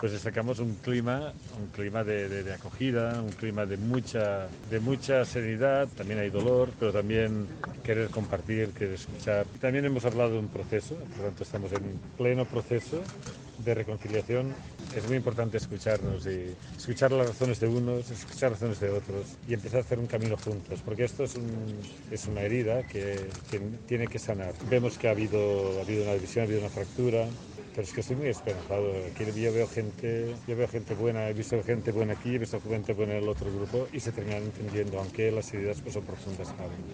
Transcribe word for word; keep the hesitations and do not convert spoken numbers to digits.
pues destacamos un clima, un clima de, de, de acogida, un clima de mucha, de mucha serenidad. También hay dolor, pero también querer compartir, querer escuchar. También hemos hablado de un proceso, por lo tanto estamos en pleno proceso de reconciliación. Es muy importante escucharnos y escuchar las razones de unos, escuchar las razones de otros y empezar a hacer un camino juntos, porque esto es, un, es una herida que, que tiene que sanar. Vemos que ha habido, ha habido una división, ha habido una fractura, pero es que estoy muy esperanzado. Aquí yo veo gente, yo veo gente buena, he visto gente buena aquí, he visto gente buena en el otro grupo y se terminan entendiendo, aunque las heridas pues, son profundas aún.